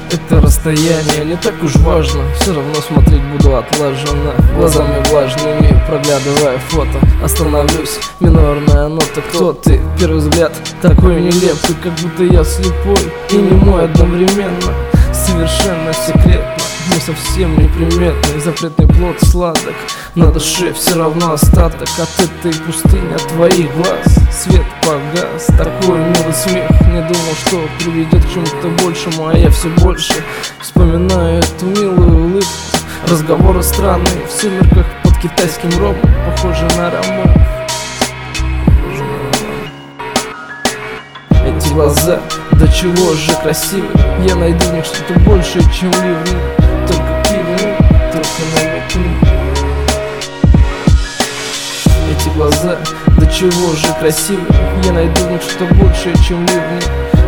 Это расстояние не так уж важно, все равно смотреть буду отлаженно, глазами влажными проглядывая фото. Остановлюсь, минорная нота. Кто ты? Первый взгляд такой нелепый, как будто я слепой и немой одновременно. Совершенно секретно, не совсем неприметный, запретный плод сладок. На душе все равно остаток от этой пустыни, от твоих глаз. Свет погас, такой милый смех. Не думал, что приведет к чему-то большему, а я все больше вспоминаю эту милую улыбку. Разговоры странные в сумерках под китайским ромом, похожи на роман. Эти глаза, до чего же красивы. Я найду в них что-то большее, чем ливни. Только кивни, только намекни. Эти глаза, до чего же красивы. Я найду в них что-то большее, чем ливни.